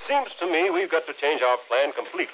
seems to me we've got to change our plan completely.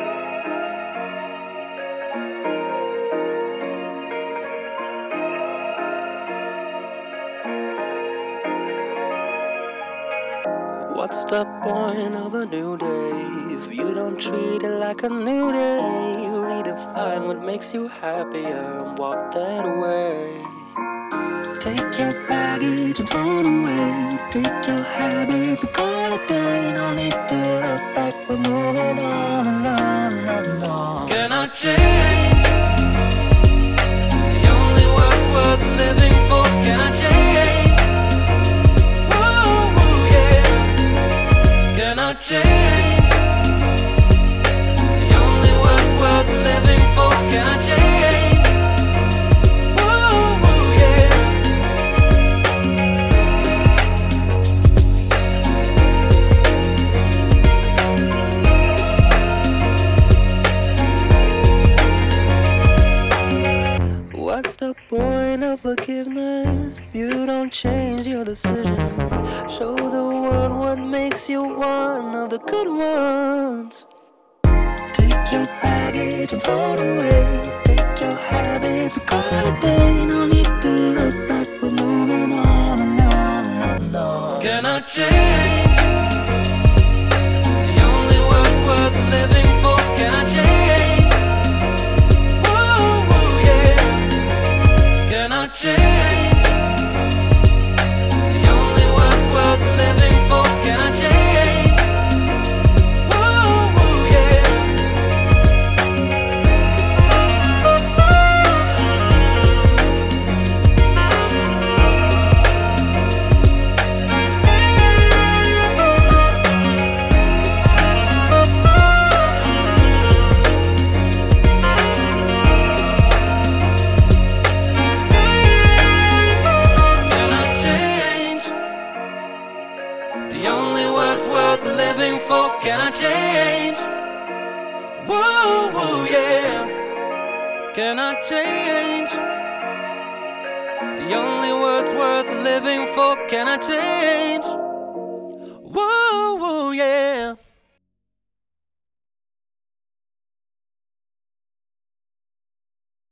What's the point of a new day if you don't treat it like a new day? Redefine what makes you happier and walk that way. Take your baggage and throw it away. Take your habits and call it day. No need to look back, we're moving on and on and on. Can I change? The only words worth living for. Can I change? Can I change? The only words worth living for. Can I change? Whoa, yeah. What's the point of forgiveness if you don't change your decisions? Show the world what makes you one of the good ones. Take your baggage and throw it away. Take your habits and call it a day. No need to look back, we're moving on and on and on. Can I change? The only words worth living for. Can I change? Whoa, yeah. Can I change? The only words worth living for. Can I change? Whoa, yeah. The only words worth living for. Can I change? Whoa, yeah. Can I change? The only words worth living for. Can I change? Whoa, yeah.